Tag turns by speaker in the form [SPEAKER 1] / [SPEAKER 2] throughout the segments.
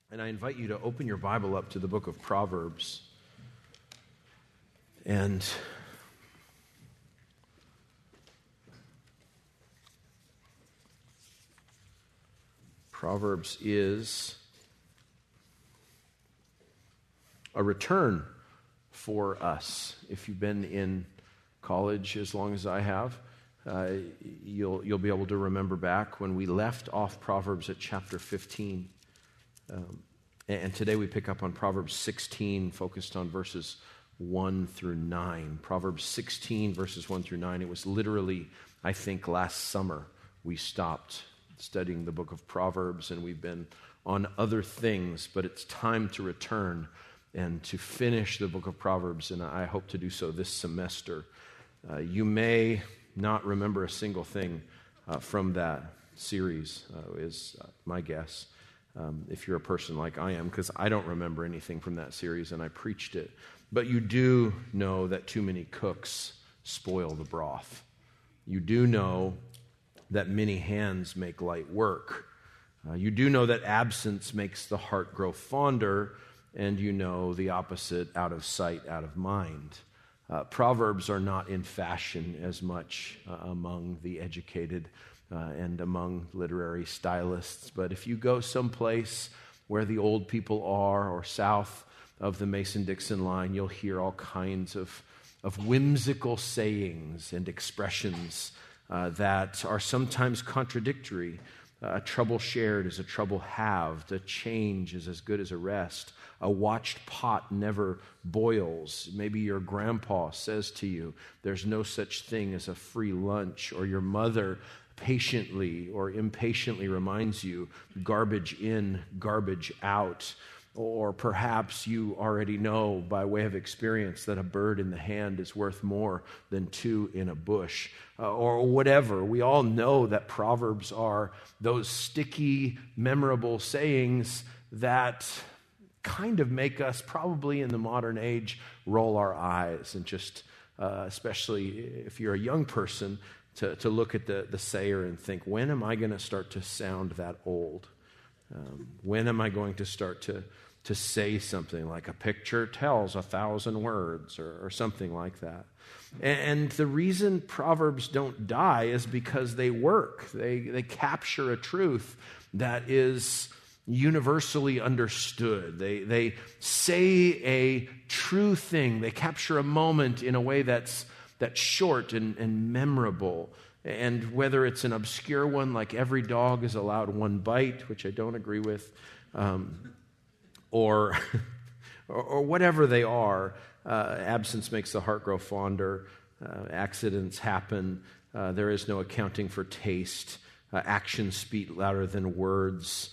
[SPEAKER 1] And I invite you to open your Bible up to the book of Proverbs. And Proverbs is a return for us. If you've been in college as long as I have, you'll be able to remember back when we left off Proverbs at chapter 15. And today we pick up on Proverbs 16, focused on verses 1 through 9. Proverbs 16, verses 1 through 9. It was literally, I think, last summer we stopped studying the book of Proverbs, and we've been on other things, but it's time to return and to finish the book of Proverbs, and I hope to do so this semester. You may not remember a single thing from that series, is my guess. If you're a person like I am, because I don't remember anything from that series and I preached it. But you do know that too many cooks spoil the broth. You do know that many hands make light work. You do know that absence makes the heart grow fonder, and you know the opposite, out of sight, out of mind. Proverbs are not in fashion as much among the educated and among literary stylists. But if you go someplace where the old people are or south of the Mason-Dixon line, you'll hear all kinds of whimsical sayings and expressions that are sometimes contradictory. A trouble shared is a trouble halved. A change is as good as a rest. A watched pot never boils. Maybe your grandpa says to you, there's no such thing as a free lunch, or your mother patiently or impatiently reminds you, garbage in, garbage out. Or perhaps you already know by way of experience that a bird in the hand is worth more than two in a bush. Or whatever. We all know that Proverbs are those sticky, memorable sayings that kind of make us, probably in the modern age, roll our eyes and just, especially if you're a young person, to look at the sayer and think, when am I going to start to sound that old? When am I going to start to say something like a picture tells 1,000 words or something like that? And the reason Proverbs don't die is because they work. They capture a truth that is universally understood. They say a true thing. They capture a moment in a way that's short and memorable. And whether it's an obscure one like every dog is allowed one bite, which I don't agree with, or whatever they are, absence makes the heart grow fonder. Accidents happen. There is no accounting for taste. Actions speak louder than words.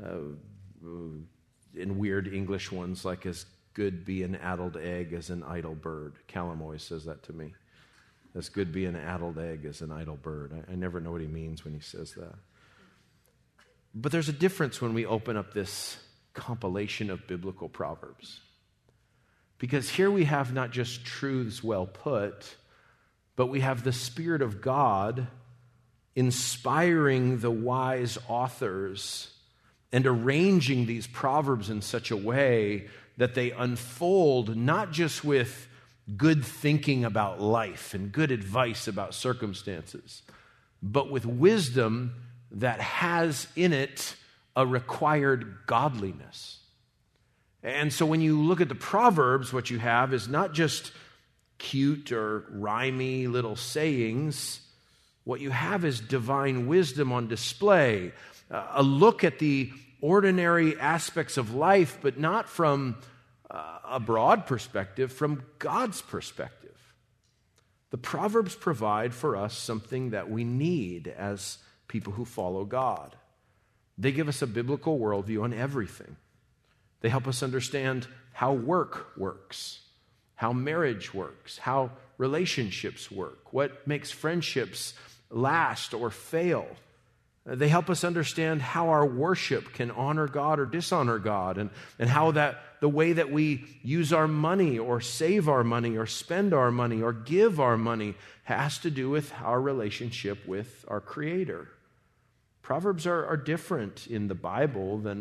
[SPEAKER 1] In weird English ones, like as good be an addled egg as an idle bird. Callum always says that to me. As good be an addled egg as an idle bird. I never know what he means when he says that. But there's a difference when we open up this compilation of biblical proverbs. Because here we have not just truths well put, but we have the Spirit of God inspiring the wise authors and arranging these proverbs in such a way that they unfold not just with good thinking about life and good advice about circumstances, but with wisdom that has in it a required godliness. And so when you look at the Proverbs, what you have is not just cute or rhymey little sayings. What you have is divine wisdom on display, a look at the ordinary aspects of life, but not from a broad perspective, from God's perspective. The Proverbs provide for us something that we need as people who follow God. They give us a biblical worldview on everything. They help us understand how work works, how marriage works, how relationships work, what makes friendships last or fail. They help us understand how our worship can honor God or dishonor God, and how that the way that we use our money or save our money or spend our money or give our money has to do with our relationship with our Creator. Proverbs are different in the Bible than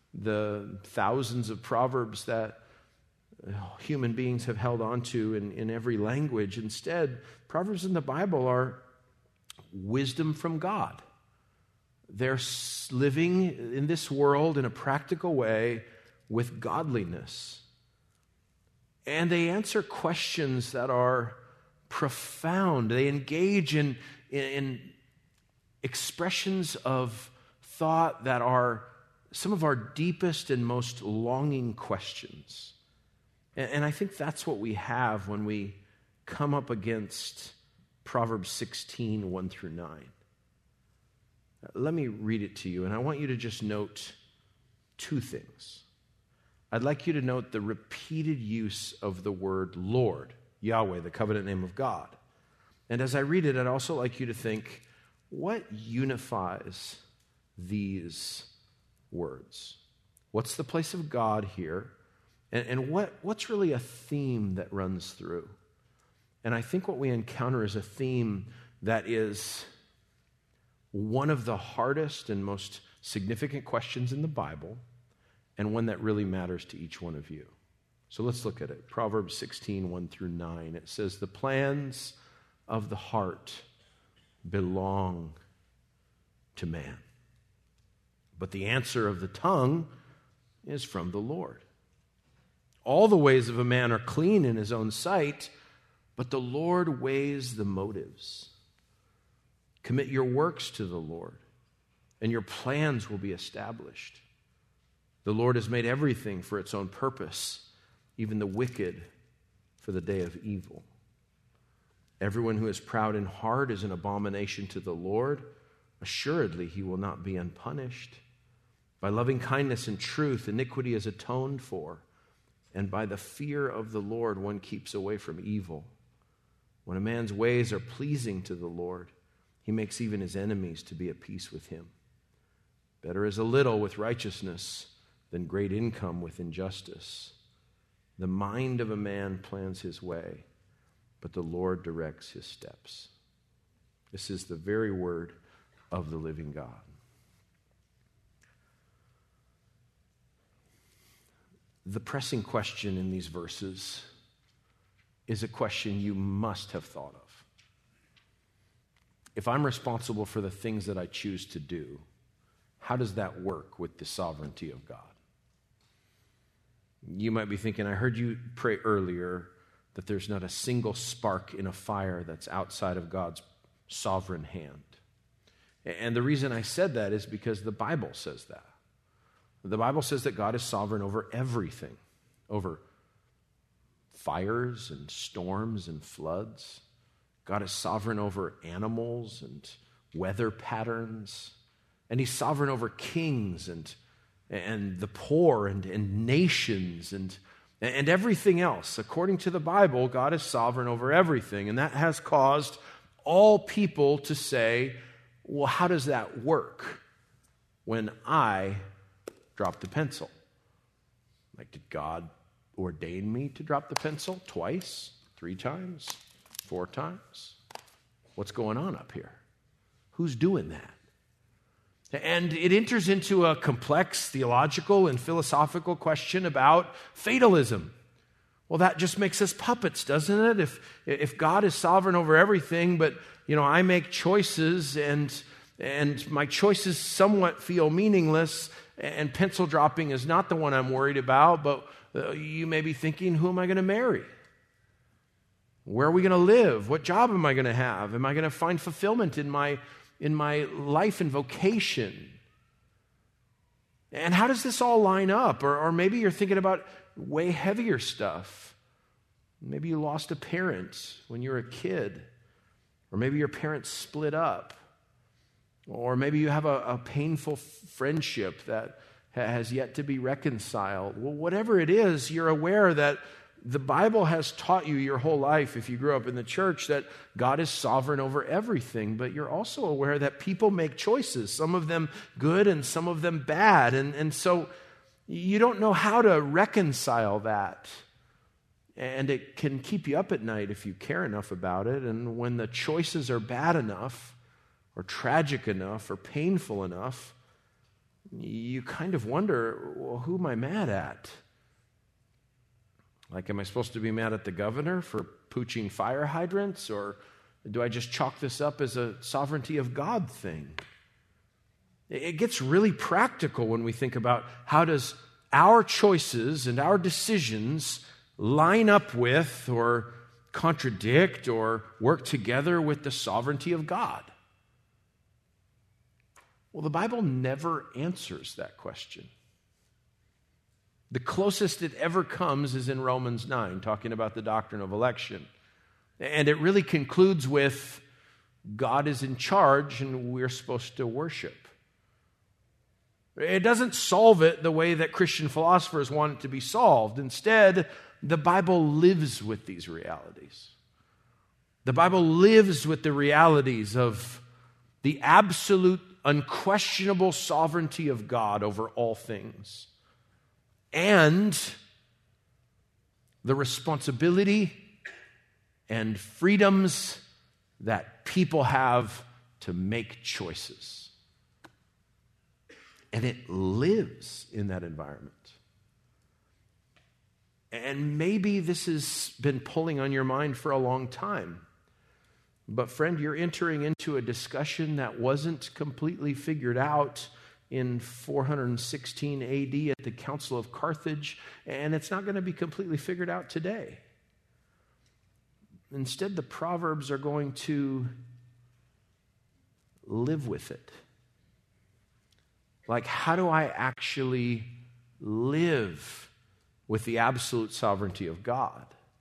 [SPEAKER 1] the thousands of proverbs that human beings have held on to in every language. Instead, proverbs in the Bible are wisdom from God. They're living in this world in a practical way with godliness. And they answer questions that are profound. They engage in expressions of thought that are some of our deepest and most longing questions. And I think that's what we have when we come up against Proverbs 16, 1 through 9. Let me read it to you, and I want you to just note two things. I'd like you to note the repeated use of the word Lord, Yahweh, the covenant name of God. And as I read it, I'd also like you to think, what unifies these words? What's the place of God here? And what's really a theme that runs through? And I think what we encounter is a theme that is one of the hardest and most significant questions in the Bible, and one that really matters to each one of you. So let's look at it. Proverbs 16, 1 through 9. It says, the plans of the heart belong to man, but the answer of the tongue is from the Lord. All the ways of a man are clean in his own sight, but the Lord weighs the motives. Commit your works to the Lord, and your plans will be established. The Lord has made everything for its own purpose, even the wicked for the day of evil. Everyone who is proud in heart is an abomination to the Lord. Assuredly, he will not be unpunished. By loving kindness and truth, iniquity is atoned for, and by the fear of the Lord, one keeps away from evil. When a man's ways are pleasing to the Lord, he makes even his enemies to be at peace with him. Better is a little with righteousness than great income with injustice. The mind of a man plans his way, but the Lord directs his steps. This is the very word of the living God. The pressing question in these verses is a question you must have thought of. If I'm responsible for the things that I choose to do, how does that work with the sovereignty of God? You might be thinking, I heard you pray earlier that there's not a single spark in a fire that's outside of God's sovereign hand. And the reason I said that is because the Bible says that. The Bible says that God is sovereign over everything, over fires and storms and floods. God is sovereign over animals and weather patterns. And he's sovereign over kings and the poor and nations and everything else. According to the Bible, God is sovereign over everything. And that has caused all people to say, well, how does that work when I drop the pencil? Like, did God ordain me to drop the pencil twice, 3 times, 4 times? What's going on up here? Who's doing that? And it enters into a complex theological and philosophical question about fatalism. Well, that just makes us puppets, doesn't it? If God is sovereign over everything, but I make choices and my choices somewhat feel meaningless, and pencil dropping is not the one I'm worried about, but you may be thinking, who am I going to marry? Where are we going to live? What job am I going to have? Am I going to find fulfillment in my life and vocation? And how does this all line up? Or maybe you're thinking about way heavier stuff. Maybe you lost a parent when you were a kid. Or maybe your parents split up. Or maybe you have a painful friendship that has yet to be reconciled. Well, whatever it is, you're aware that the Bible has taught you your whole life, if you grew up in the church, that God is sovereign over everything. But you're also aware that people make choices, some of them good and some of them bad. And so you don't know how to reconcile that. And it can keep you up at night if you care enough about it. And when the choices are bad enough, or tragic enough, or painful enough, you kind of wonder, well, who am I mad at? Like, am I supposed to be mad at the governor for pooching fire hydrants, or do I just chalk this up as a sovereignty of God thing? It gets really practical when we think about how does our choices and our decisions line up with or contradict or work together with the sovereignty of God? Well, the Bible never answers that question. The closest it ever comes is in Romans 9, talking about the doctrine of election. And it really concludes with God is in charge and we're supposed to worship. It doesn't solve it the way that Christian philosophers want it to be solved. Instead, the Bible lives with these realities. The Bible lives with the realities of the absolute, unquestionable sovereignty of God over all things, and the responsibility and freedoms that people have to make choices. And it lives in that environment. And maybe this has been pulling on your mind for a long time. But friend, you're entering into a discussion that wasn't completely figured out in 416 AD at the Council of Carthage, and it's not going to be completely figured out today. Instead, the Proverbs are going to live with it. Like, how do I actually live with the absolute sovereignty of God?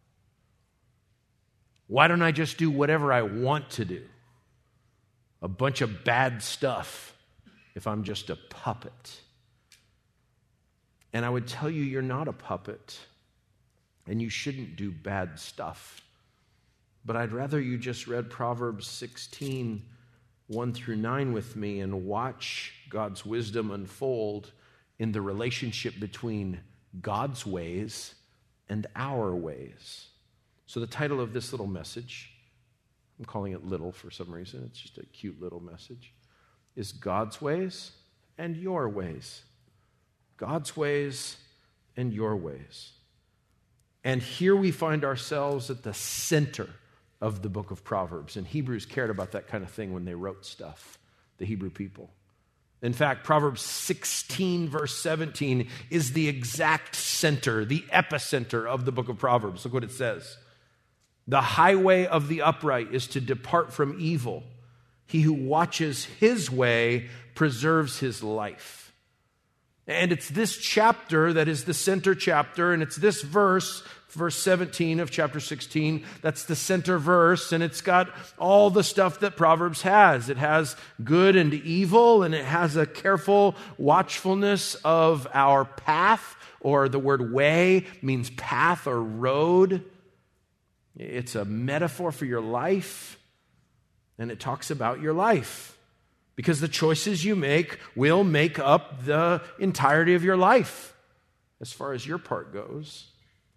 [SPEAKER 1] Why don't I just do whatever I want to do? A bunch of bad stuff if I'm just a puppet. And I would tell you, you're not a puppet, and you shouldn't do bad stuff. But I'd rather you just read Proverbs 16, 1 through 9 with me and watch God's wisdom unfold in the relationship between God's ways and our ways. So the title of this little message, I'm calling it little for some reason, it's just a cute little message, is God's ways and your ways. God's ways and your ways. And here we find ourselves at the center of the book of Proverbs. And Hebrews cared about that kind of thing when they wrote stuff, the Hebrew people. In fact, Proverbs 16, verse 17 is the exact center, the epicenter of the book of Proverbs. Look what it says. The highway of the upright is to depart from evil. He who watches his way preserves his life. And it's this chapter that is the center chapter, and it's this verse 17 of chapter 16, that's the center verse, and it's got all the stuff that Proverbs has. It has good and evil, and it has a careful watchfulness of our path, or the word way means path or road. It's a metaphor for your life, and it talks about your life, because the choices you make will make up the entirety of your life as far as your part goes.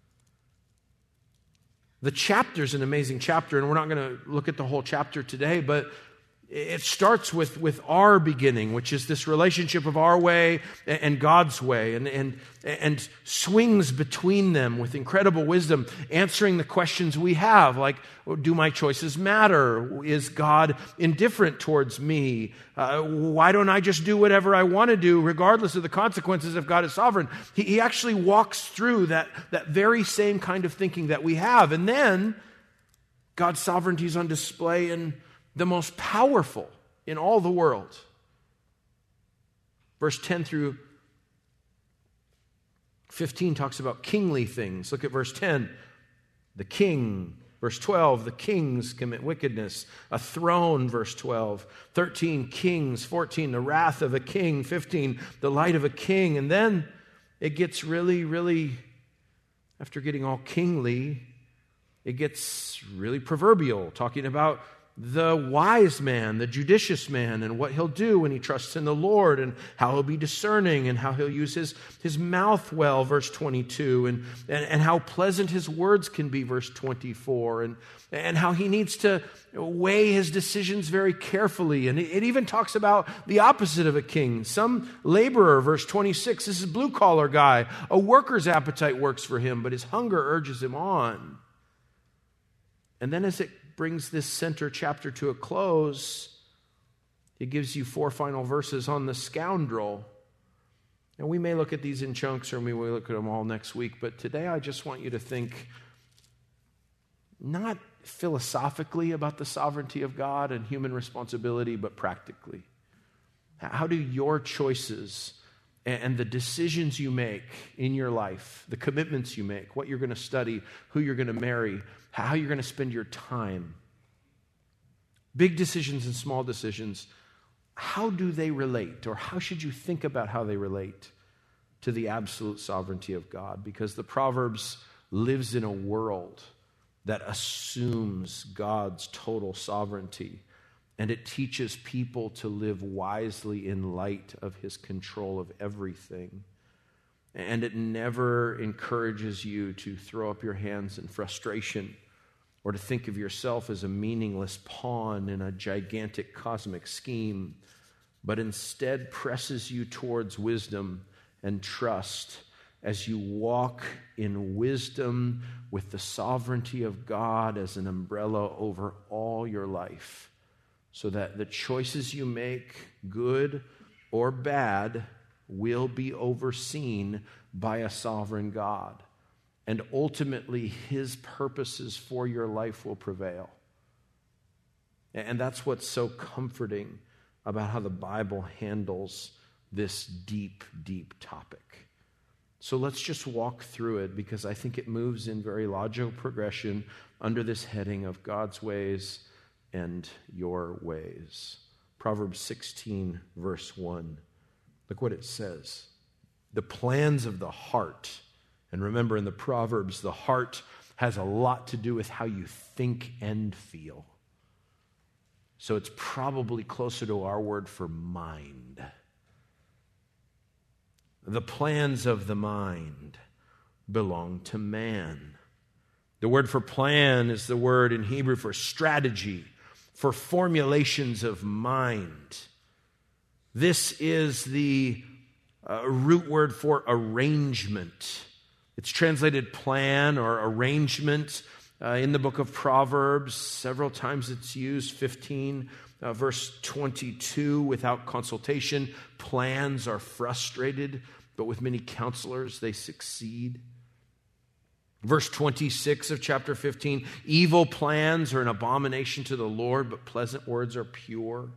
[SPEAKER 1] The chapter is an amazing chapter, and we're not going to look at the whole chapter today, but it starts with our beginning, which is this relationship of our way and God's way, and swings between them with incredible wisdom, answering the questions we have, like, do my choices matter? Is God indifferent towards me? Why don't I just do whatever I want to do, regardless of the consequences if God is sovereign? He actually walks through that very same kind of thinking that we have. And then God's sovereignty is on display in the most powerful in all the world. Verse 10 through 15 talks about kingly things. Look at verse 10. The king. Verse 12, the kings commit wickedness. A throne, verse 12. 13, kings. 14, the wrath of a king. 15, the light of a king. And then it gets really, really, after getting all kingly, it gets really proverbial, talking about the wise man, the judicious man, and what he'll do when he trusts in the Lord, and how he'll be discerning, and how he'll use his mouth well, verse 22, and how pleasant his words can be, verse 24, and how he needs to weigh his decisions very carefully. And it even talks about the opposite of a king. Some laborer, verse 26, this is a blue-collar guy. A worker's appetite works for him, but his hunger urges him on. And then as it brings this center chapter to a close, it gives you 4 final verses on the scoundrel. And we may look at these in chunks, or we may look at them all next week, but today I just want you to think not philosophically about the sovereignty of God and human responsibility, but practically. How do your choices and the decisions you make in your life, the commitments you make, what you're going to study, who you're going to marry, how you're going to spend your time, big decisions and small decisions, how do they relate, or how should you think about how they relate to the absolute sovereignty of God? Because the Proverbs lives in a world that assumes God's total sovereignty, and it teaches people to live wisely in light of his control of everything. And it never encourages you to throw up your hands in frustration or to think of yourself as a meaningless pawn in a gigantic cosmic scheme, but instead presses you towards wisdom and trust as you walk in wisdom with the sovereignty of God as an umbrella over all your life, so that the choices you make, good or bad, will be overseen by a sovereign God. And ultimately, his purposes for your life will prevail. And that's what's so comforting about how the Bible handles this deep, deep topic. So let's just walk through it, because I think it moves in very logical progression under this heading of God's ways and your ways. Proverbs 16, verse 1. Look what it says. The plans of the heart. And remember, in the Proverbs, the heart has a lot to do with how you think and feel. So it's probably closer to our word for mind. The plans of the mind belong to man. The word for plan is the word in Hebrew for strategy, for formulations of mind. This is the root word for arrangement. It's translated plan or arrangement in the book of Proverbs. Several times it's used. 15, verse 22, without consultation, plans are frustrated, but with many counselors they succeed. Verse 26 of chapter 15, evil plans are an abomination to the Lord, but pleasant words are pure.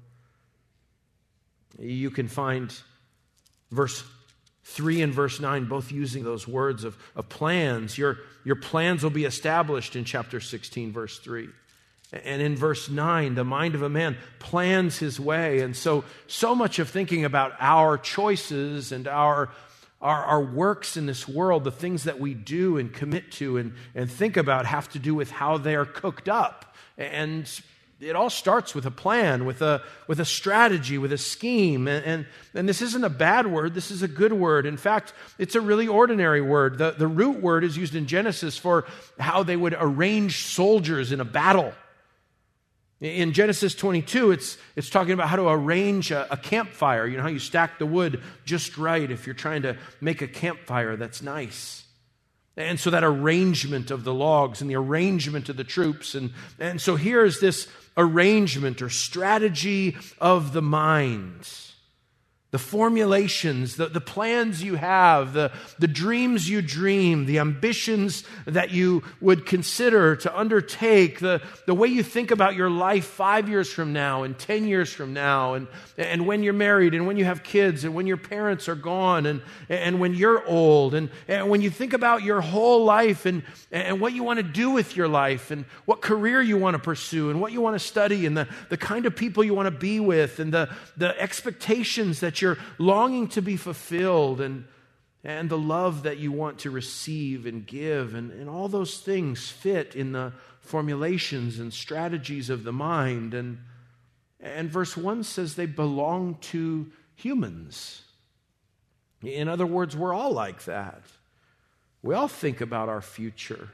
[SPEAKER 1] You can find verse 3 and verse 9 both using those words of plans. Your plans will be established in chapter 16, verse 3. And in verse 9, the mind of a man plans his way. And so much of thinking about our choices and our works in this world, the things that we do and commit to and think about, have to do with how they are cooked up. And it all starts with a plan, with a strategy, with a scheme. And this isn't a bad word. This is a good word. In fact, it's a really ordinary word. The root word is used in Genesis for how they would arrange soldiers in a battle. In Genesis 22, it's talking about how to arrange a campfire. You know how you stack the wood just right if you're trying to make a campfire that's nice. And so that arrangement of the logs and the arrangement of the troops. And so here's this arrangement or strategy of the mind. The formulations, the plans you have, the dreams you dream, the ambitions that you would consider to undertake, the way you think about your life 5 years from now and 10 years from now, and when you're married and when you have kids and when your parents are gone and when you're old, and when you think about your whole life and what you want to do with your life and what career you want to pursue and what you want to study and the kind of people you want to be with and the expectations that you're longing to be fulfilled. And and the love that you want to receive and give, and all those things fit in the formulations and strategies of the mind. And verse 1 says they belong to humans. In other words, we're all like that. We all think about our future.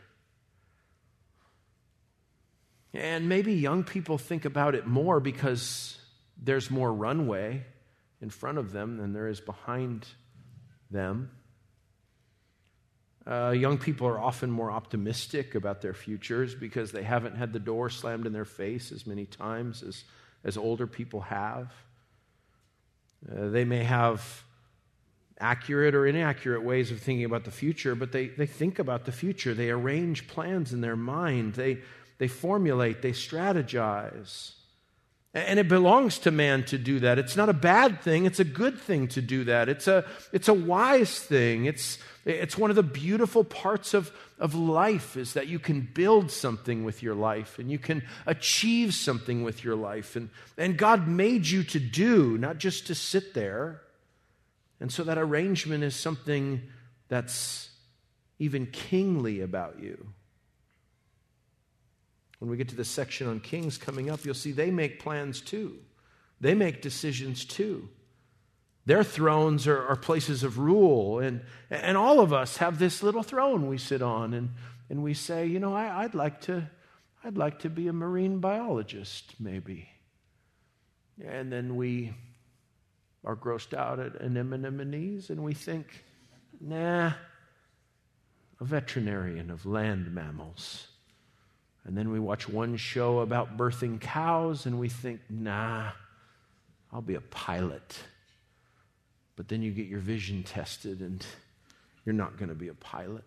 [SPEAKER 1] And maybe young people think about it more because there's more runway in front of them than there is behind them. Young people are often more optimistic about their futures because they haven't had the door slammed in their face as many times as older people have. They may have accurate or inaccurate ways of thinking about the future, but they think about the future. They arrange plans in their mind. They formulate, they strategize. And it belongs to man to do that. It's not a bad thing. It's a good thing to do that. It's a wise thing. It's one of the beautiful parts of life is that you can build something with your life and you can achieve something with your life. And God made you to do, not just to sit there. And so that arrangement is something that's even kingly about you. When we get to the section on kings coming up, you'll see they make plans too. They make decisions too. Their thrones are places of rule, and all of us have this little throne we sit on, and we say, you know, I'd like to be a marine biologist, maybe. And then we are grossed out at anemones, and we think, nah, a veterinarian of land mammals. And then we watch one show about birthing cows, and we think, nah, I'll be a pilot. But then you get your vision tested, and you're not going to be a pilot.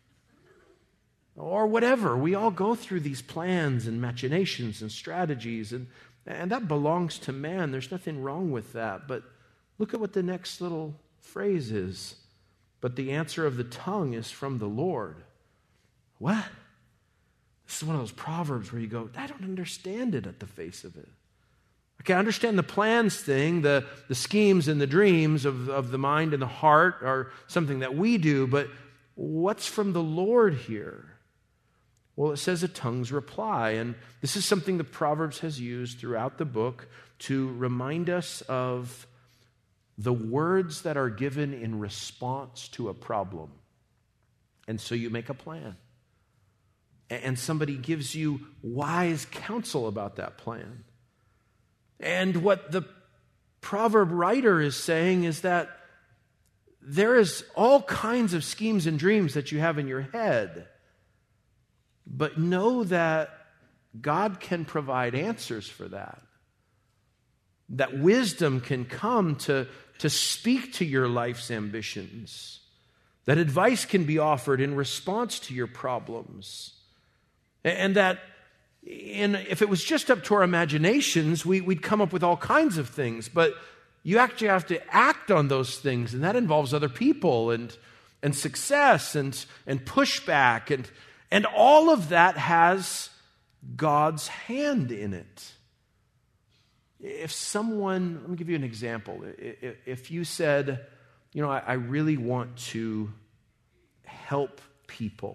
[SPEAKER 1] Or whatever. We all go through these plans and machinations and strategies, and that belongs to man. There's nothing wrong with that. But look at what the next little phrase is. But the answer of the tongue is from the Lord. What? This is one of those proverbs where you go, I don't understand it at the face of it. Okay, I understand the plans thing, the schemes and the dreams of the mind and the heart are something that we do, but what's from the Lord here? Well, it says a tongue's reply, and this is something the Proverbs has used throughout the book to remind us of the words that are given in response to a problem. And so you make a plan. And somebody gives you wise counsel about that plan. And what the proverb writer is saying is that there is all kinds of schemes and dreams that you have in your head. But know that God can provide answers for that. That wisdom can come to speak to your life's ambitions. That advice can be offered in response to your problems. And that if it was just up to our imaginations, we'd come up with all kinds of things. But you actually have to act on those things, and that involves other people and success and pushback. And all of that has God's hand in it. If someone, let me give you an example. If you said, you know, I really want to help people.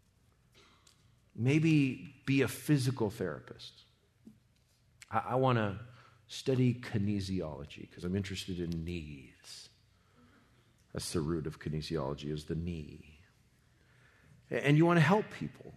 [SPEAKER 1] Maybe be a physical therapist. I want to study kinesiology because I'm interested in knees. That's the root of kinesiology, is the knee. And you want to help people.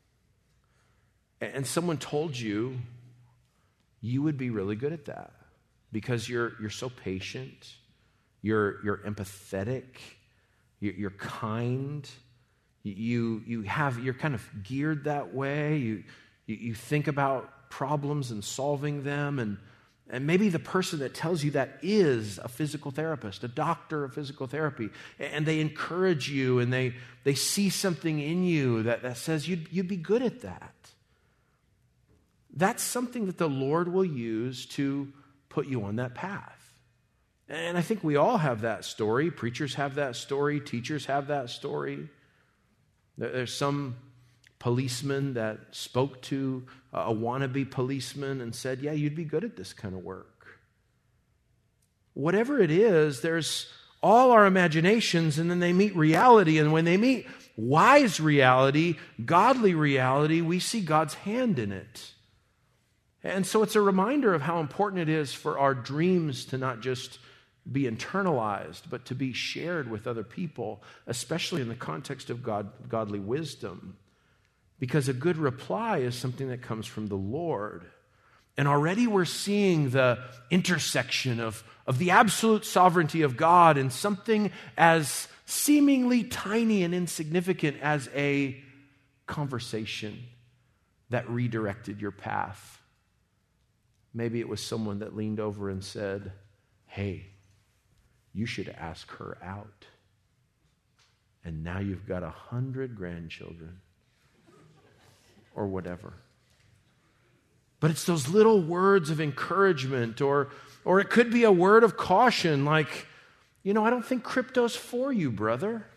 [SPEAKER 1] And someone told you would be really good at that because you're so patient, you're empathetic, you're kind. You're kind of geared that way. You think about problems and solving them, and maybe the person that tells you that is a physical therapist, a doctor of physical therapy, and they encourage you and they see something in you that says you'd be good at that. That's something that the Lord will use to put you on that path. And I think we all have that story. Preachers have that story. Teachers have that story. There's some policeman that spoke to a wannabe policeman and said, yeah, you'd be good at this kind of work. Whatever it is, there's all our imaginations, and then they meet reality. And when they meet wise reality, godly reality, we see God's hand in it. And so it's a reminder of how important it is for our dreams to not just be internalized, but to be shared with other people, especially in the context of godly wisdom. Because a good reply is something that comes from the Lord. And already we're seeing the intersection of the absolute sovereignty of God and something as seemingly tiny and insignificant as a conversation that redirected your path. Maybe it was someone that leaned over and said, "Hey, you should ask her out." And now you've got 100 grandchildren. Or whatever. But it's those little words of encouragement, or it could be a word of caution like, I don't think crypto's for you, brother.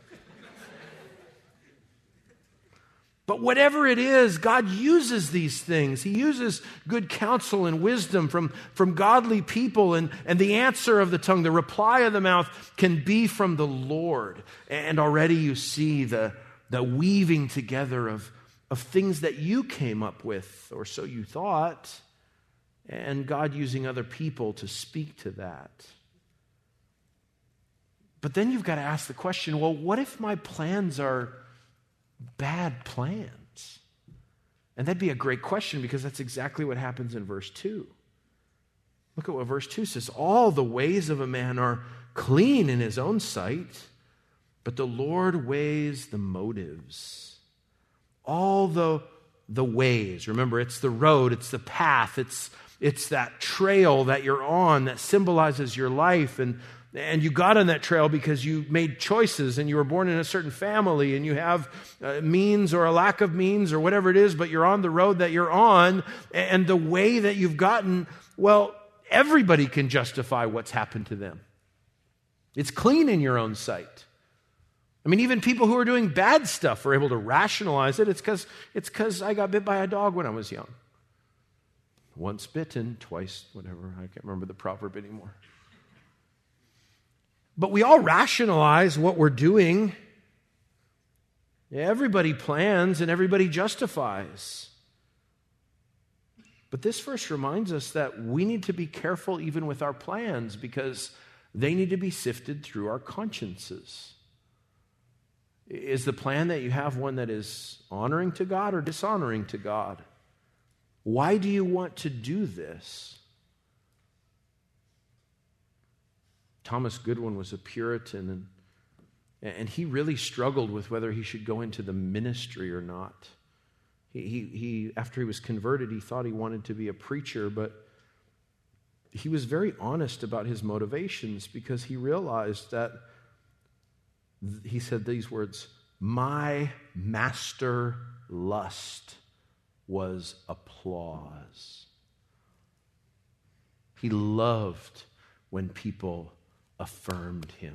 [SPEAKER 1] But whatever it is, God uses these things. He uses good counsel and wisdom from godly people, and the answer of the tongue, the reply of the mouth can be from the Lord. And already you see the weaving together of things that you came up with, or so you thought, and God using other people to speak to that. But then you've got to ask the question, well, what if my plans are bad plans? And that'd be a great question, because that's exactly what happens in verse 2. Look at what verse 2 says. All the ways of a man are clean in his own sight, but the Lord weighs the motives. All the ways. Remember, it's the road, it's the path, it's that trail that you're on that symbolizes your life. And you got on that trail because you made choices, and you were born in a certain family, and you have means or a lack of means or whatever it is, but you're on the road that you're on. And the way that you've gotten, well, everybody can justify what's happened to them. It's clean in your own sight. Even people who are doing bad stuff are able to rationalize it. It's because I got bit by a dog when I was young. Once bitten, twice, whatever. I can't remember the proverb anymore. But we all rationalize what we're doing. Everybody plans and everybody justifies. But this verse reminds us that we need to be careful even with our plans, because they need to be sifted through our consciences. Is the plan that you have one that is honoring to God or dishonoring to God? Why do you want to do this? Thomas Goodwin was a Puritan, and he really struggled with whether he should go into the ministry or not. He after he was converted, he thought he wanted to be a preacher, but he was very honest about his motivations, because he realized that he said these words, "My master lust was applause." He loved when people affirmed him.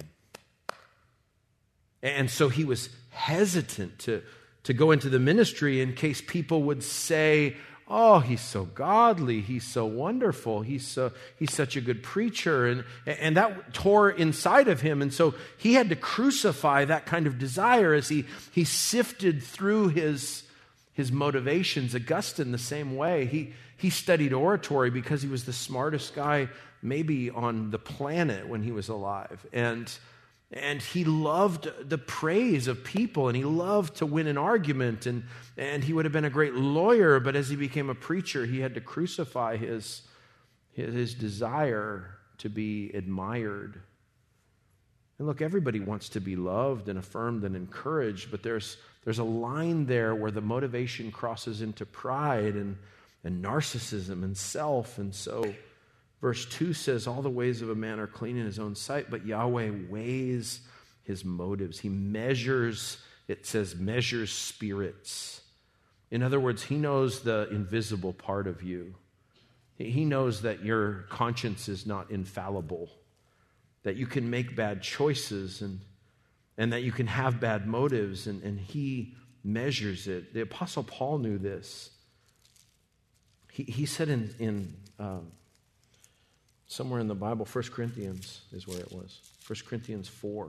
[SPEAKER 1] And so he was hesitant to go into the ministry in case people would say, "Oh, he's so godly, he's so wonderful, he's such a good preacher," and that tore inside of him. And so he had to crucify that kind of desire as he sifted through his motivations. Augustine, the same way, he studied oratory because he was the smartest guy maybe on the planet when he was alive, and he loved the praise of people, and he loved to win an argument, and he would have been a great lawyer, but as he became a preacher, he had to crucify his desire to be admired. And look, everybody wants to be loved and affirmed and encouraged, but there's a line there where the motivation crosses into pride and narcissism and self. And so verse 2 says, all the ways of a man are clean in his own sight, but Yahweh weighs his motives. He measures, it says, measures spirits. In other words, he knows the invisible part of you. He knows that your conscience is not infallible, that you can make bad choices and that you can have bad motives, and he measures it. The Apostle Paul knew this. He said in Somewhere in the Bible, 1 Corinthians is where it was. 1 Corinthians 4.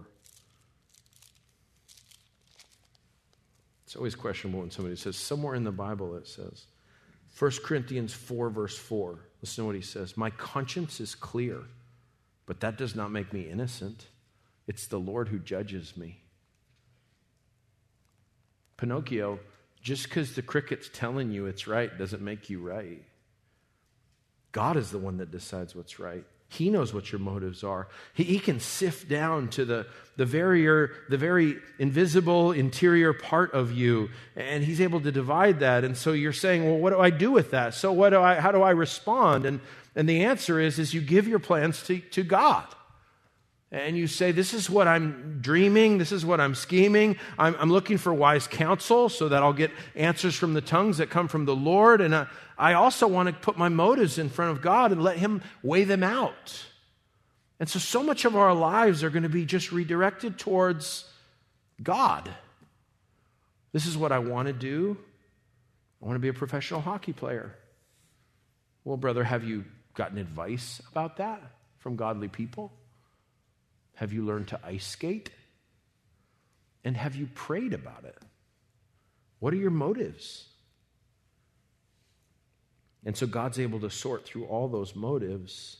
[SPEAKER 1] It's always questionable when somebody says, somewhere in the Bible it says. 1 Corinthians 4, verse 4. Listen to what he says. My conscience is clear, but that does not make me innocent. It's the Lord who judges me. Pinocchio, just because the cricket's telling you it's right doesn't make you right. God is the one that decides what's right. He knows what your motives are. He can sift down to the very invisible interior part of you, and he's able to divide that. And so you're saying, well, what do I do with that? So how do I respond? And the answer is you give your plans to God. And you say, this is what I'm dreaming. This is what I'm scheming. I'm looking for wise counsel so that I'll get answers from the tongues that come from the Lord. And I also want to put my motives in front of God and let him weigh them out. And so much of our lives are going to be just redirected towards God. This is what I want to do. I want to be a professional hockey player. Well, brother, have you gotten advice about that from godly people? Have you learned to ice skate? And have you prayed about it? What are your motives? And so God's able to sort through all those motives.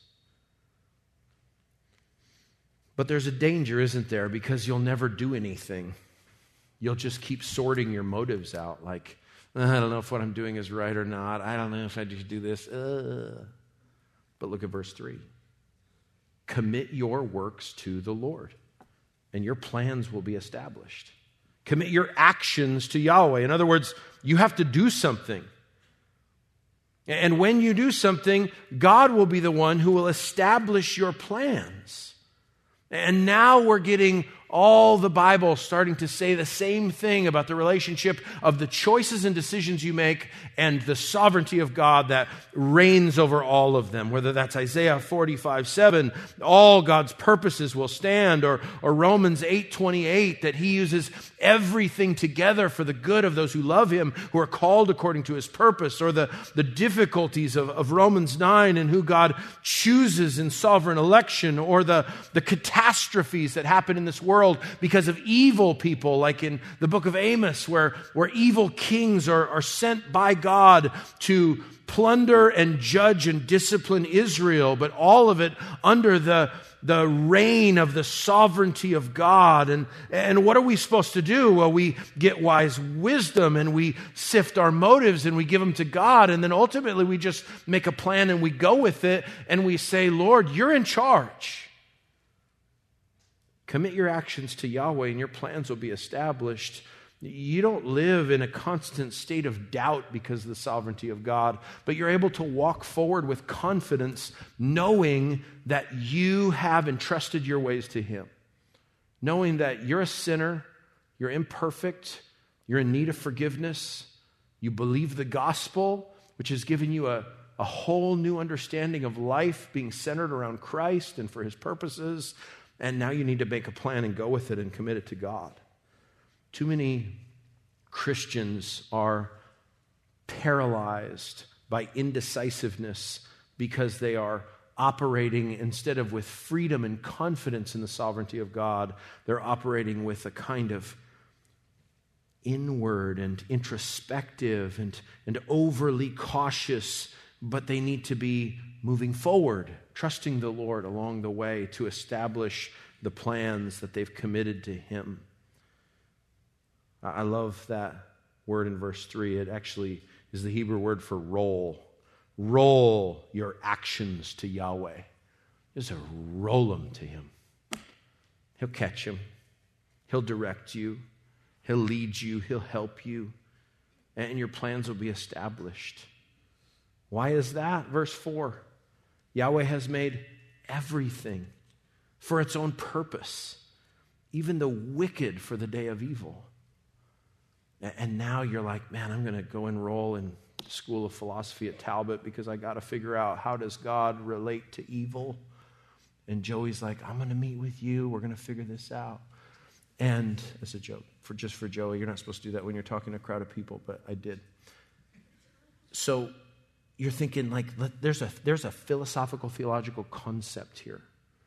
[SPEAKER 1] But there's a danger, isn't there? Because you'll never do anything. You'll just keep sorting your motives out. Like, I don't know if what I'm doing is right or not. I don't know if I just do this. But look at verse 3. Commit your works to the Lord, and your plans will be established. Commit your actions to Yahweh. In other words, you have to do something. And when you do something, God will be the one who will establish your plans. And now we're getting all the Bible starting to say the same thing about the relationship of the choices and decisions you make and the sovereignty of God that reigns over all of them. Whether that's Isaiah 45:7, all God's purposes will stand, or Romans 8:28, that he uses everything together for the good of those who love him, who are called according to his purpose, or the difficulties of Romans 9 and who God chooses in sovereign election, or the catastrophes that happen in this world because of evil people, like in the book of Amos, where evil kings are sent by God to plunder and judge and discipline Israel, but all of it under the reign of the sovereignty of God. And what are we supposed to do? Well, we get wise wisdom and we sift our motives and we give them to God, and then ultimately we just make a plan and we go with it and we say, Lord, you're in charge. Commit your actions to Yahweh and your plans will be established. You don't live in a constant state of doubt because of the sovereignty of God, but you're able to walk forward with confidence, knowing that you have entrusted your ways to him. Knowing that you're a sinner, you're imperfect, you're in need of forgiveness, you believe the gospel, which has given you a whole new understanding of life being centered around Christ and for his purposes. And now you need to make a plan and go with it and commit it to God. Too many Christians are paralyzed by indecisiveness because they are operating, instead of with freedom and confidence in the sovereignty of God, they're operating with a kind of inward and introspective and overly cautious, but they need to be moving forward, trusting the Lord along the way to establish the plans that they've committed to him. I love that word in verse 3. It actually is the Hebrew word for roll. Roll your actions to Yahweh. Just roll them to him. He'll catch them. He'll direct you. He'll lead you. He'll help you. And your plans will be established. Why is that? Verse 4. Yahweh has made everything for its own purpose, even the wicked for the day of evil. And now you're like, man, I'm going to go enroll in School of Philosophy at Talbot because I got to figure out, how does God relate to evil? And Joey's like, I'm going to meet with you. We're going to figure this out. And as a joke, just for Joey, you're not supposed to do that when you're talking to a crowd of people, but I did. So you're thinking like, there's a philosophical, theological concept here.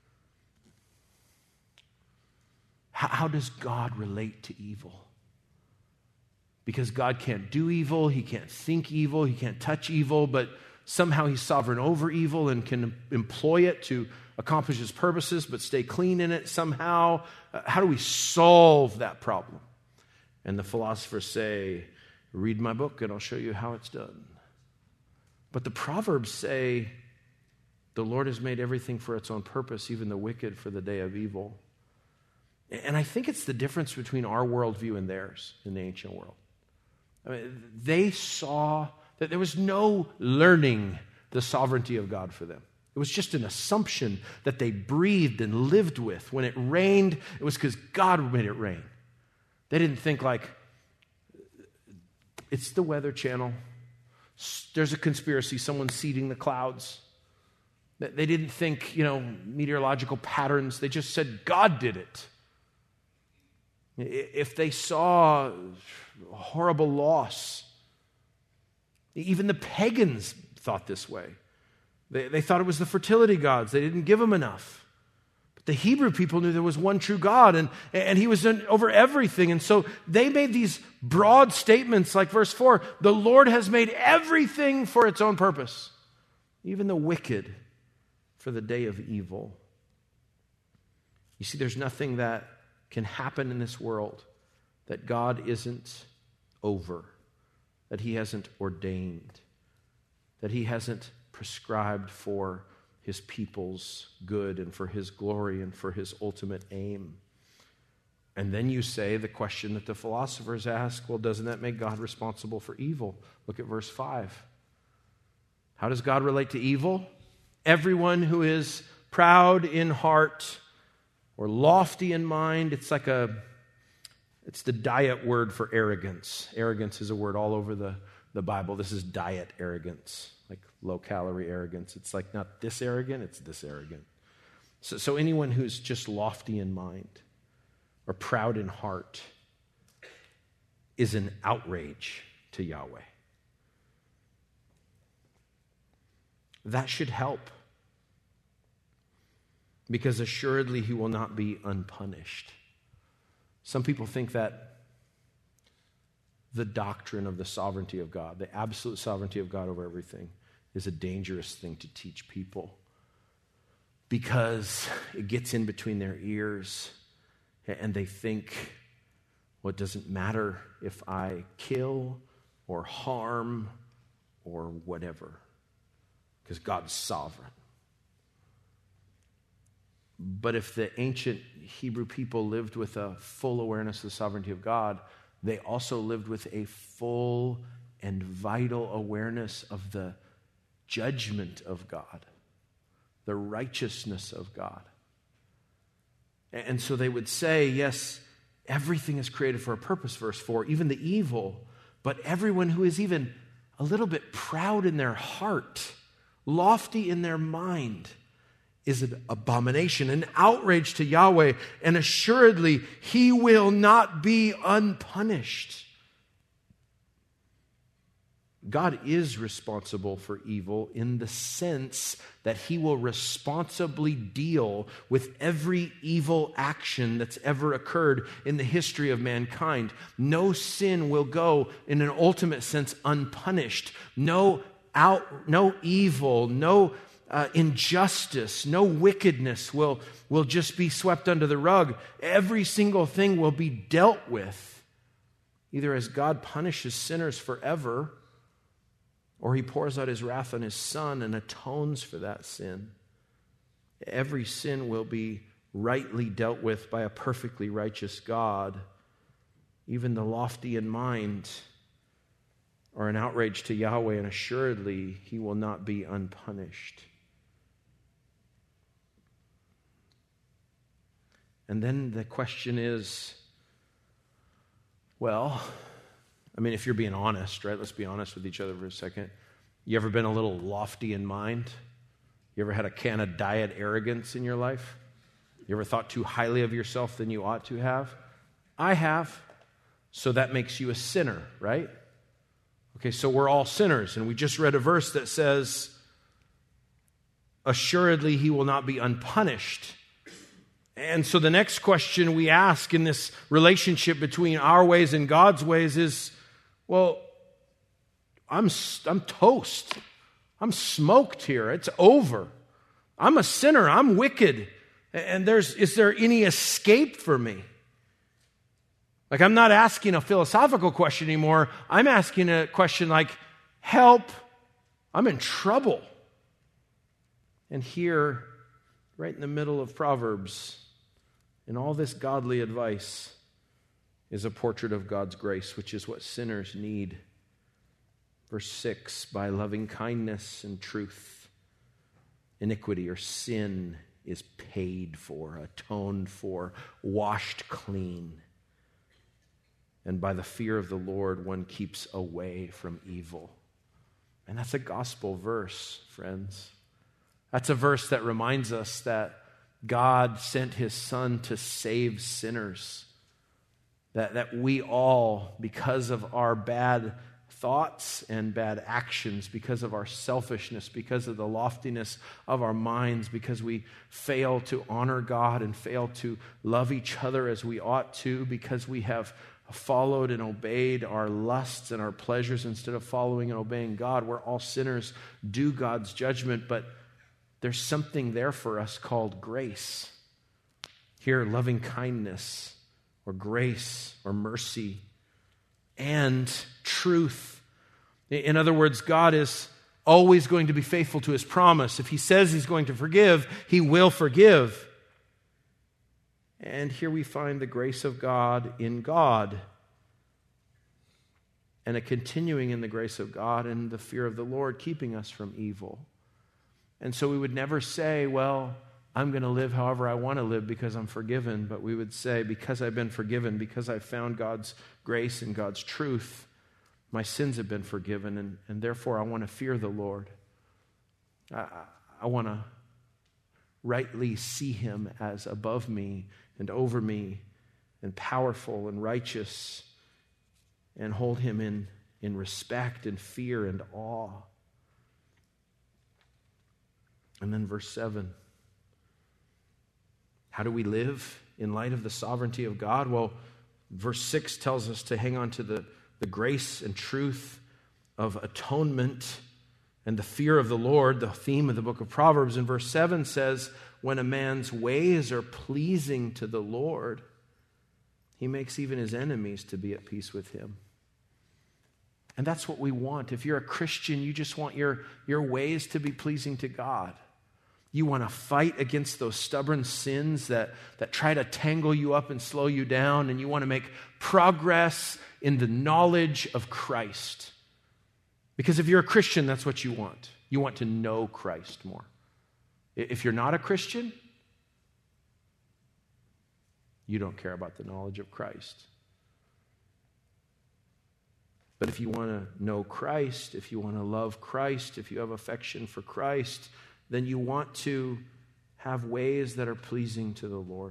[SPEAKER 1] How does God relate to evil? Because God can't do evil, he can't think evil, he can't touch evil, but somehow he's sovereign over evil and can employ it to accomplish his purposes, but stay clean in it somehow. How do we solve that problem? And the philosophers say, read my book and I'll show you how it's done. But the Proverbs say, the Lord has made everything for its own purpose, even the wicked for the day of evil. And I think it's the difference between our worldview and theirs in the ancient world. I mean, they saw that there was no learning the sovereignty of God for them. It was just an assumption that they breathed and lived with. When it rained, it was because God made it rain. They didn't think like, it's the Weather Channel. There's a conspiracy, someone's seeding the clouds. They didn't think, meteorological patterns. They just said, God did it. If they saw horrible loss, even the pagans thought this way. They thought it was the fertility gods. They didn't give them enough. But the Hebrew people knew there was one true God, and he was over everything. And so they made these broad statements like verse 4, the Lord has made everything for its own purpose, even the wicked for the day of evil. You see, there's nothing that can happen in this world that God isn't over, that he hasn't ordained, that he hasn't prescribed for his people's good and for his glory and for his ultimate aim. And then you say the question that the philosophers ask, well, doesn't that make God responsible for evil? Look at verse 5. How does God relate to evil? Everyone who is proud in heart or lofty in mind, it's the diet word for arrogance. Arrogance is a word all over the Bible. This is diet arrogance, like low-calorie arrogance. It's like not this arrogant, it's this arrogant. So anyone who's just lofty in mind or proud in heart is an outrage to Yahweh. That should help, because assuredly he will not be unpunished. Some people think that the doctrine of the sovereignty of God, the absolute sovereignty of God over everything, is a dangerous thing to teach people because it gets in between their ears and they think, well, it doesn't matter if I kill or harm or whatever, because God's sovereign. But if the ancient Hebrew people lived with a full awareness of the sovereignty of God, they also lived with a full and vital awareness of the judgment of God, the righteousness of God. And so they would say, yes, everything is created for a purpose, verse 4, even the evil, but everyone who is even a little bit proud in their heart, lofty in their mind, is an abomination, an outrage to Yahweh, and assuredly he will not be unpunished. God is responsible for evil in the sense that he will responsibly deal with every evil action that's ever occurred in the history of mankind. No sin will go, in an ultimate sense, unpunished. No evil, no injustice, no wickedness will just be swept under the rug. Every single thing will be dealt with, either as God punishes sinners forever, or he pours out his wrath on his Son and atones for that sin. Every sin will be rightly dealt with by a perfectly righteous God. Even the lofty in mind are an outrage to Yahweh, and assuredly he will not be unpunished. And then the question is, well, if you're being honest, right? Let's be honest with each other for a second. You ever been a little lofty in mind? You ever had a can of diet arrogance in your life? You ever thought too highly of yourself than you ought to have? I have. So that makes you a sinner, right? Okay, so we're all sinners, and we just read a verse that says, assuredly he will not be unpunished. And so the next question we ask in this relationship between our ways and God's ways is, well, I'm toast. I'm smoked here. It's over. I'm a sinner. I'm wicked. And is there any escape for me? Like, I'm not asking a philosophical question anymore. I'm asking a question like, help, I'm in trouble. And here, right in the middle of Proverbs, in all this godly advice, is a portrait of God's grace, which is what sinners need. Verse 6, by loving kindness and truth, iniquity or sin is paid for, atoned for, washed clean. And by the fear of the Lord, one keeps away from evil. And that's a gospel verse, friends. That's a verse that reminds us that God sent his Son to save sinners. That we all, because of our bad thoughts and bad actions, because of our selfishness, because of the loftiness of our minds, because we fail to honor God and fail to love each other as we ought to, because we have followed and obeyed our lusts and our pleasures instead of following and obeying God. We're all sinners, due God's judgment, but there's something there for us called grace. Here, loving kindness or grace or mercy and truth. In other words, God is always going to be faithful to his promise. If he says he's going to forgive, he will forgive. And here we find the grace of God in God, and a continuing in the grace of God and the fear of the Lord, keeping us from evil. And so we would never say, well, I'm going to live however I want to live because I'm forgiven, but we would say, because I've been forgiven, because I've found God's grace and God's truth, my sins have been forgiven, and therefore I want to fear the Lord. I want to rightly see him as above me and over me and powerful and righteous, and hold him in respect and fear and awe. And then verse 7. How do we live in light of the sovereignty of God? Well, verse 6 tells us to hang on to the grace and truth of atonement and the fear of the Lord, the theme of the book of Proverbs. And verse 7 says, when a man's ways are pleasing to the Lord, he makes even his enemies to be at peace with him. And that's what we want. If you're a Christian, you just want your ways to be pleasing to God. You want to fight against those stubborn sins that try to tangle you up and slow you down, and you want to make progress in the knowledge of Christ. Because if you're a Christian, that's what you want. You want to know Christ more. If you're not a Christian, you don't care about the knowledge of Christ. But if you want to know Christ, if you want to love Christ, if you have affection for Christ, then you want to have ways that are pleasing to the Lord.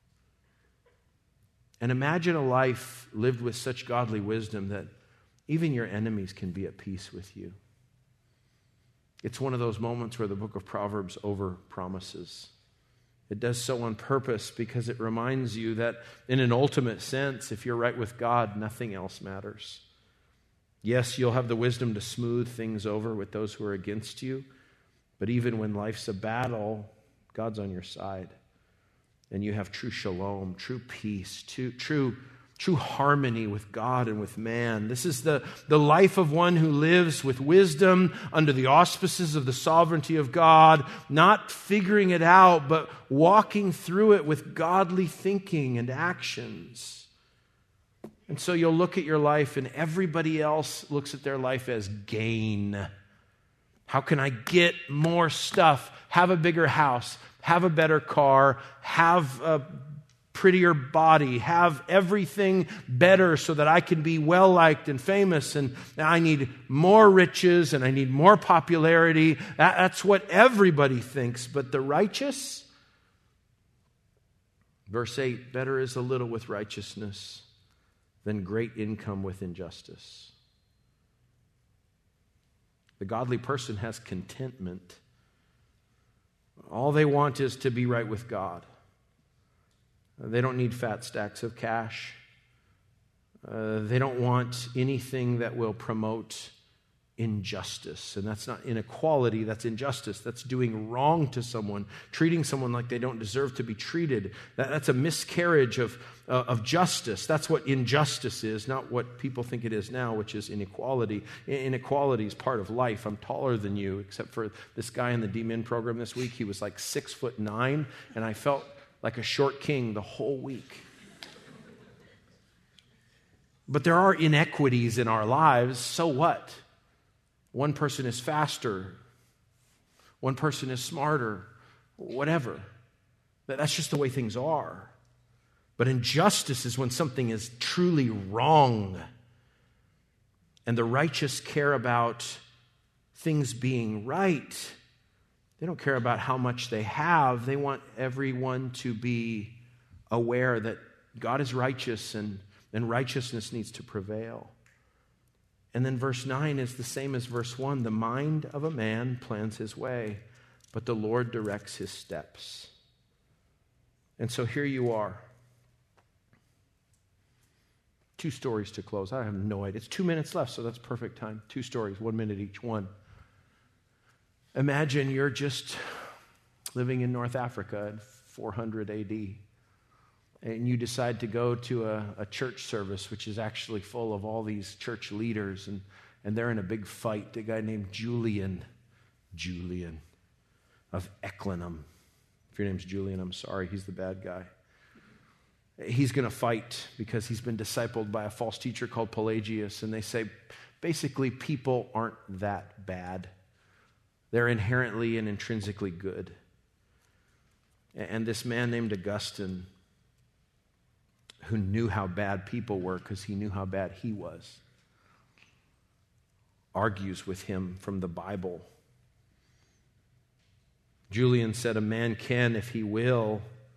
[SPEAKER 1] And imagine a life lived with such godly wisdom that even your enemies can be at peace with you. It's one of those moments where the book of Proverbs overpromises. It does so on purpose because it reminds you that in an ultimate sense, if you're right with God, nothing else matters. Yes, you'll have the wisdom to smooth things over with those who are against you, but even when life's a battle, God's on your side. And you have true shalom, true peace, true harmony with God and with man. This is the life of one who lives with wisdom under the auspices of the sovereignty of God, not figuring it out, but walking through it with godly thinking and actions. And so you'll look at your life, and everybody else looks at their life as gain. How can I get more stuff, have a bigger house, have a better car, have a prettier body, have everything better so that I can be well-liked and famous, and I need more riches and I need more popularity. That's what everybody thinks. But the righteous, verse 8, better is a little with righteousness than great income with injustice. The godly person has contentment. All they want is to be right with God. They don't need fat stacks of cash. They don't want anything that will promote injustice. And that's not inequality, that's injustice. That's doing wrong to someone, treating someone like they don't deserve to be treated. That's a miscarriage of justice. That's what injustice is, not what people think it is now, which is inequality. Inequality is part of life. I'm taller than you, except for this guy in the D-Min program this week. He was like 6'9", and I felt like a short king the whole week. But there are inequities in our lives. So what? One person is faster. One person is smarter. Whatever. That's just the way things are. But injustice is when something is truly wrong. And the righteous care about things being right. They don't care about how much they have. They want everyone to be aware that God is righteous and righteousness needs to prevail. And then verse 9 is the same as verse 1. The mind of a man plans his way, but the Lord directs his steps. And so here you are. 2 stories to close. I have no idea. It's 2 minutes left, so that's perfect time. 2 stories, 1 minute each. One. Imagine you're just living in North Africa in 400 AD. And you decide to go to a church service, which is actually full of all these church leaders, and they're in a big fight. A guy named Julian of Eclanum. If your name's Julian, I'm sorry, he's the bad guy. He's going to fight because he's been discipled by a false teacher called Pelagius, and they say, basically, people aren't that bad. They're inherently and intrinsically good. And this man named Augustine, who knew how bad people were because he knew how bad he was, argues with him from the Bible. Julian said, a man can, if he will,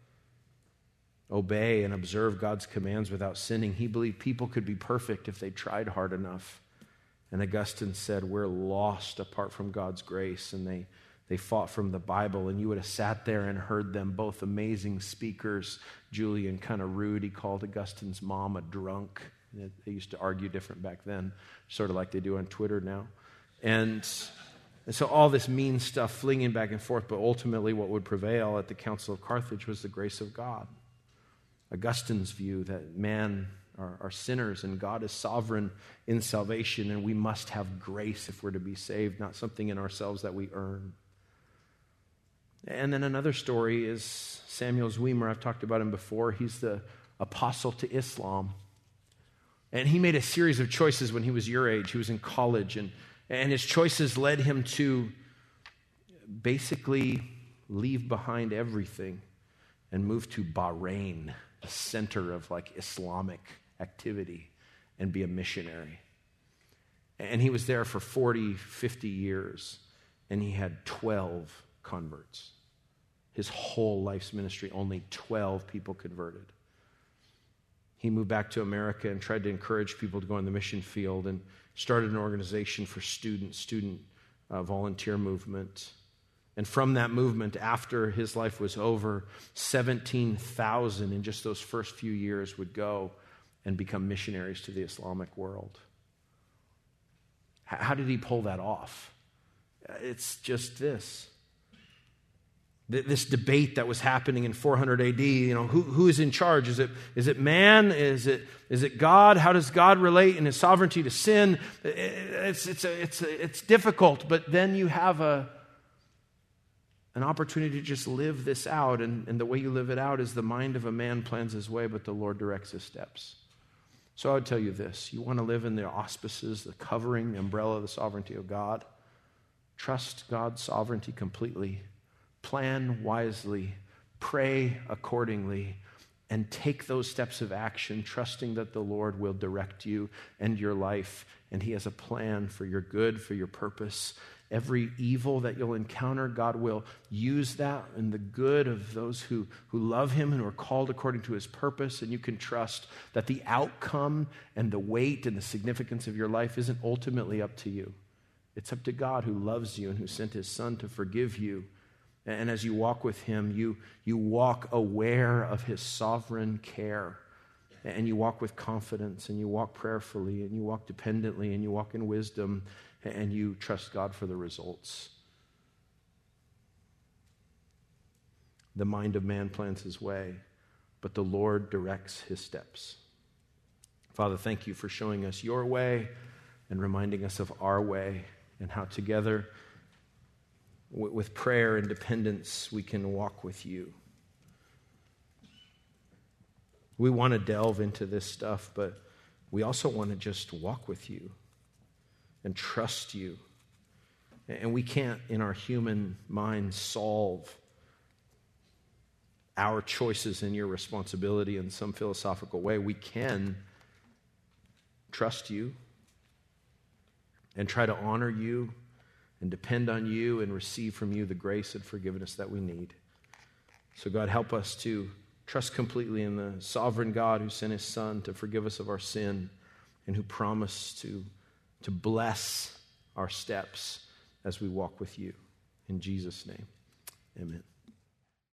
[SPEAKER 1] obey and observe God's commands without sinning. He believed people could be perfect if they tried hard enough. And Augustine said, we're lost apart from God's grace. And they fought from the Bible, and you would have sat there and heard them, both amazing speakers. Julian, kind of rude. He called Augustine's mom a drunk. They used to argue different back then, sort of like they do on Twitter now. And so all this mean stuff flinging back and forth, but ultimately what would prevail at the Council of Carthage was the grace of God. Augustine's view that man are sinners and God is sovereign in salvation, and we must have grace if we're to be saved, not something in ourselves that we earn. And then another story is Samuel Zwemer. I've talked about him before. He's the apostle to Islam. And he made a series of choices when he was your age. He was in college, and his choices led him to basically leave behind everything and move to Bahrain, a center of like Islamic activity, and be a missionary. And he was there for 40, 50 years, and he had 12 converts. His whole life's ministry, only 12 people converted. He moved back to America and tried to encourage people to go in the mission field and started an organization for student volunteer movement. And from that movement, after his life was over, 17,000 in just those first few years would go and become missionaries to the Islamic world. How did he pull that off? It's just this. This debate that was happening in 400 AD, who is in charge? Is it man? Is it God? How does God relate in his sovereignty to sin? It's difficult, but then you have an opportunity to just live this out, and the way you live it out is the mind of a man plans his way, but the Lord directs his steps. So I would tell you this: you want to live in the auspices, the covering, the umbrella of the sovereignty of God. Trust God's sovereignty completely. Plan wisely, pray accordingly, and take those steps of action, trusting that the Lord will direct you and your life, and he has a plan for your good, for your purpose. Every evil that you'll encounter, God will use that in the good of those who love him and who are called according to his purpose, and you can trust that the outcome and the weight and the significance of your life isn't ultimately up to you. It's up to God who loves you and who sent his Son to forgive you. And as you walk with him, you walk aware of his sovereign care. And you walk with confidence, and you walk prayerfully, and you walk dependently, and you walk in wisdom, and you trust God for the results. The mind of man plans his way, but the Lord directs his steps. Father, thank you for showing us your way and reminding us of our way, and how together, with prayer and dependence, we can walk with you. We want to delve into this stuff, but we also want to just walk with you and trust you. And we can't, in our human minds, solve our choices and your responsibility in some philosophical way. We can trust you and try to honor you and depend on you and receive from you the grace and forgiveness that we need. So God, help us to trust completely in the sovereign God who sent his Son to forgive us of our sin and who promised to bless our steps as we walk with you. In Jesus' name, amen.